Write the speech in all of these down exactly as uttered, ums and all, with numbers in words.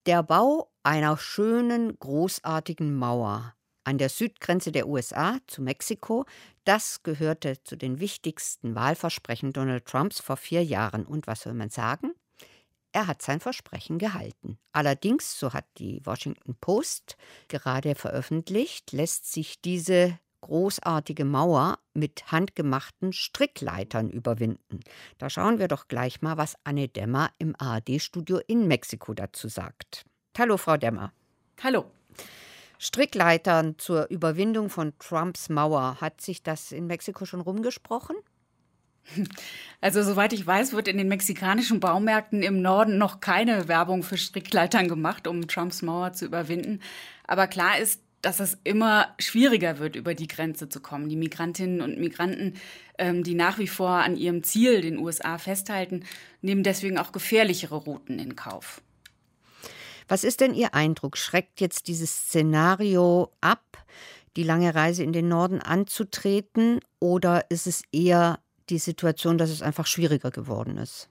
Der Bau einer schönen, großartigen Mauer an der Südgrenze der U S A zu Mexiko, das gehörte zu den wichtigsten Wahlversprechen Donald Trumps vor vier Jahren. Und was soll man sagen? Er hat sein Versprechen gehalten. Allerdings, so hat die Washington Post gerade veröffentlicht, lässt sich diese großartige Mauer mit handgemachten Strickleitern überwinden. Da schauen wir doch gleich mal, was Anne Dämmer im A R D-Studio in Mexiko dazu sagt. Hallo, Frau Dämmer. Hallo. Strickleitern zur Überwindung von Trumps Mauer. Hat sich das in Mexiko schon rumgesprochen? Also soweit ich weiß, wird in den mexikanischen Baumärkten im Norden noch keine Werbung für Strickleitern gemacht, um Trumps Mauer zu überwinden. Aber klar ist, dass es immer schwieriger wird, über die Grenze zu kommen. Die Migrantinnen und Migranten, ähm, die nach wie vor an ihrem Ziel, den U S A, festhalten, nehmen deswegen auch gefährlichere Routen in Kauf. Was ist denn Ihr Eindruck? Schreckt jetzt dieses Szenario ab, die lange Reise in den Norden anzutreten, oder ist es eher die Situation, dass es einfach schwieriger geworden ist?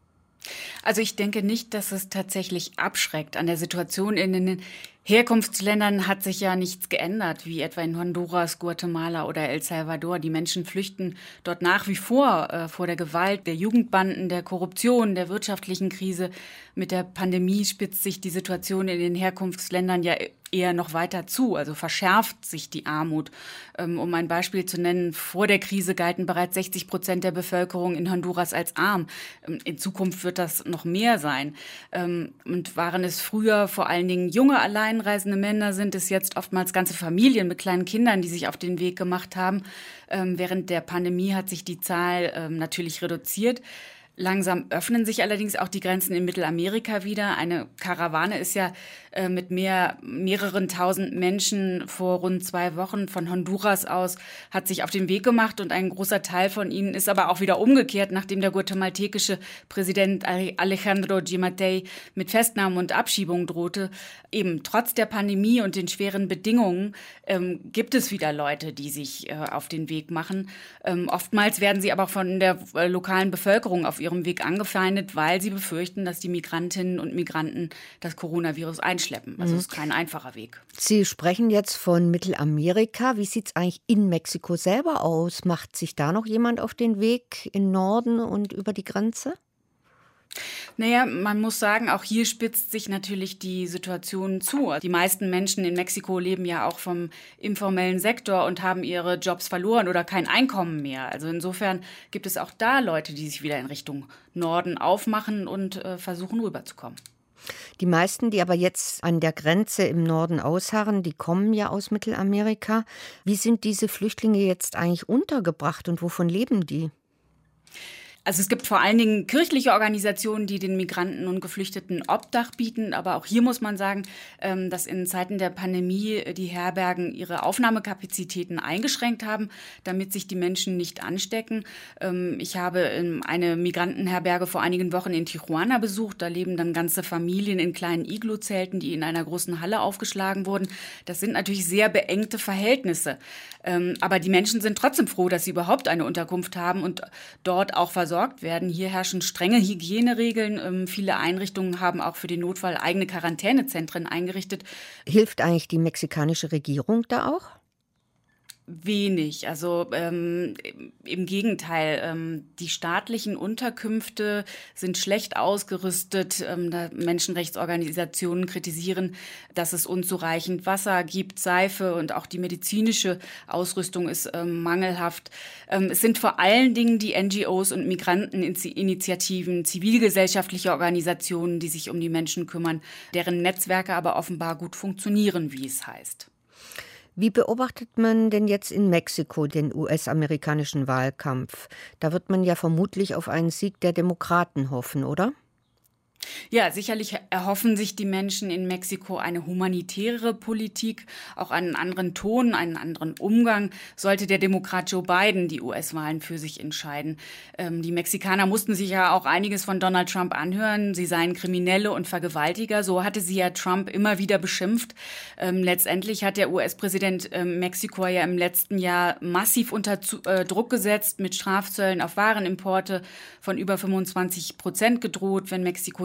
Also ich denke nicht, dass es tatsächlich abschreckt. An der Situation in den Herkunftsländern hat sich ja nichts geändert, wie etwa in Honduras, Guatemala oder El Salvador. Die Menschen flüchten dort nach wie vor äh, vor der Gewalt, der Jugendbanden, der Korruption, der wirtschaftlichen Krise. Mit der Pandemie spitzt sich die Situation in den Herkunftsländern ja eher noch weiter zu, also verschärft sich die Armut. Um ein Beispiel zu nennen, vor der Krise galten bereits sechzig Prozent der Bevölkerung in Honduras als arm. In Zukunft wird das noch mehr sein. Und waren es früher vor allen Dingen junge, alleinreisende Männer, sind es jetzt oftmals ganze Familien mit kleinen Kindern, die sich auf den Weg gemacht haben. Während der Pandemie hat sich die Zahl natürlich reduziert. Langsam öffnen sich allerdings auch die Grenzen in Mittelamerika wieder. Eine Karawane ist ja äh, mit mehr, mehreren tausend Menschen vor rund zwei Wochen von Honduras aus, hat sich auf den Weg gemacht, und ein großer Teil von ihnen ist aber auch wieder umgekehrt, nachdem der guatemaltekische Präsident Alejandro Gimatei mit Festnahmen und Abschiebungen drohte. Eben trotz der Pandemie und den schweren Bedingungen ähm, gibt es wieder Leute, die sich äh, auf den Weg machen. Ähm, oftmals werden sie aber von der äh, lokalen Bevölkerung auf ihrem Weg angefeindet, weil sie befürchten, dass die Migrantinnen und Migranten das Coronavirus einschleppen. Also es ist kein einfacher Weg. Sie sprechen jetzt von Mittelamerika. Wie sieht es eigentlich in Mexiko selber aus? Macht sich da noch jemand auf den Weg in Norden und über die Grenze? Naja, man muss sagen, auch hier spitzt sich natürlich die Situation zu. Die meisten Menschen in Mexiko leben ja auch vom informellen Sektor und haben ihre Jobs verloren oder kein Einkommen mehr. Also insofern gibt es auch da Leute, die sich wieder in Richtung Norden aufmachen und äh, versuchen rüberzukommen. Die meisten, die aber jetzt an der Grenze im Norden ausharren, die kommen ja aus Mittelamerika. Wie sind diese Flüchtlinge jetzt eigentlich untergebracht und wovon leben die? Also es gibt vor allen Dingen kirchliche Organisationen, die den Migranten und Geflüchteten Obdach bieten. Aber auch hier muss man sagen, dass in Zeiten der Pandemie die Herbergen ihre Aufnahmekapazitäten eingeschränkt haben, damit sich die Menschen nicht anstecken. Ich habe eine Migrantenherberge vor einigen Wochen in Tijuana besucht. Da leben dann ganze Familien in kleinen Iglu-Zelten, die in einer großen Halle aufgeschlagen wurden. Das sind natürlich sehr beengte Verhältnisse. Aber die Menschen sind trotzdem froh, dass sie überhaupt eine Unterkunft haben und dort auch versorgt werden. Hier herrschen strenge Hygieneregeln. Ähm, viele Einrichtungen haben auch für den Notfall eigene Quarantänezentren eingerichtet. Hilft eigentlich die mexikanische Regierung da auch? Wenig, also ähm, im Gegenteil, ähm, die staatlichen Unterkünfte sind schlecht ausgerüstet. Ähm, da Menschenrechtsorganisationen kritisieren, dass es unzureichend Wasser gibt, Seife, und auch die medizinische Ausrüstung ist ähm, mangelhaft. Ähm, es sind vor allen Dingen die N G Os und Migranteninitiativen, zivilgesellschaftliche Organisationen, die sich um die Menschen kümmern, deren Netzwerke aber offenbar gut funktionieren, wie es heißt. Wie beobachtet man denn jetzt in Mexiko den U S-amerikanischen Wahlkampf? Da wird man ja vermutlich auf einen Sieg der Demokraten hoffen, oder? Ja, sicherlich erhoffen sich die Menschen in Mexiko eine humanitäre Politik, auch einen anderen Ton, einen anderen Umgang, sollte der Demokrat Joe Biden die U S-Wahlen für sich entscheiden. Ähm, die Mexikaner mussten sich ja auch einiges von Donald Trump anhören. Sie seien Kriminelle und Vergewaltiger. So hatte sie ja Trump immer wieder beschimpft. Ähm, letztendlich hat der U S-Präsident äh, Mexiko ja im letzten Jahr massiv unter zu, äh, Druck gesetzt, mit Strafzöllen auf Warenimporte von über fünfundzwanzig Prozent gedroht, wenn Mexiko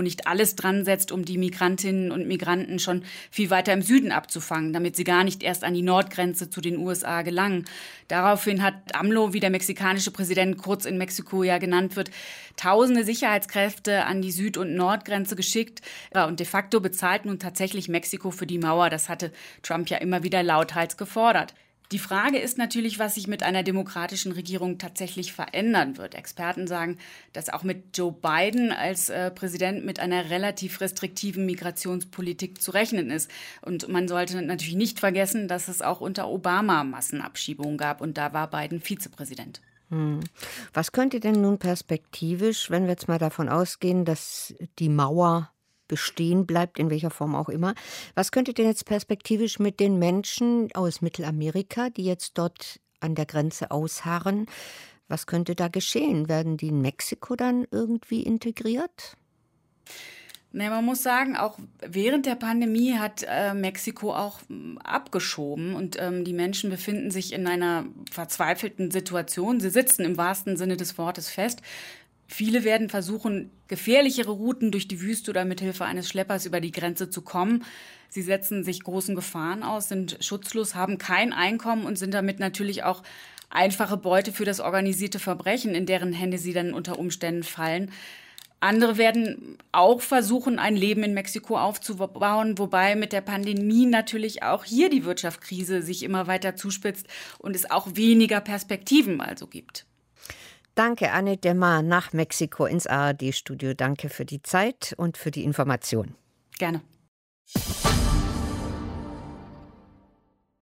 nicht alles dran setzt, um die Migrantinnen und Migranten schon viel weiter im Süden abzufangen, damit sie gar nicht erst an die Nordgrenze zu den U S A gelangen. Daraufhin hat AMLO, wie der mexikanische Präsident kurz in Mexiko ja genannt wird, tausende Sicherheitskräfte an die Süd- und Nordgrenze geschickt. Und de facto bezahlt nun tatsächlich Mexiko für die Mauer. Das hatte Trump ja immer wieder lauthals gefordert. Die Frage ist natürlich, was sich mit einer demokratischen Regierung tatsächlich verändern wird. Experten sagen, dass auch mit Joe Biden als äh, Präsident mit einer relativ restriktiven Migrationspolitik zu rechnen ist. Und man sollte natürlich nicht vergessen, dass es auch unter Obama Massenabschiebungen gab. Und da war Biden Vizepräsident. Hm. Was könnte denn nun perspektivisch, wenn wir jetzt mal davon ausgehen, dass die Mauer bestehen bleibt, in welcher Form auch immer. Was könnte denn jetzt perspektivisch mit den Menschen aus Mittelamerika, die jetzt dort an der Grenze ausharren, was könnte da geschehen? Werden die in Mexiko dann irgendwie integriert? Nee, man muss sagen, auch während der Pandemie hat äh, Mexiko auch m, abgeschoben und ähm, die Menschen befinden sich in einer verzweifelten Situation. Sie sitzen im wahrsten Sinne des Wortes fest. Viele werden versuchen, gefährlichere Routen durch die Wüste oder mit Hilfe eines Schleppers über die Grenze zu kommen. Sie setzen sich großen Gefahren aus, sind schutzlos, haben kein Einkommen und sind damit natürlich auch einfache Beute für das organisierte Verbrechen, in deren Hände sie dann unter Umständen fallen. Andere werden auch versuchen, ein Leben in Mexiko aufzubauen, wobei mit der Pandemie natürlich auch hier die Wirtschaftskrise sich immer weiter zuspitzt und es auch weniger Perspektiven also gibt. Danke, Anne Demar, nach Mexiko ins A R D-Studio. Danke für die Zeit und für die Information. Gerne.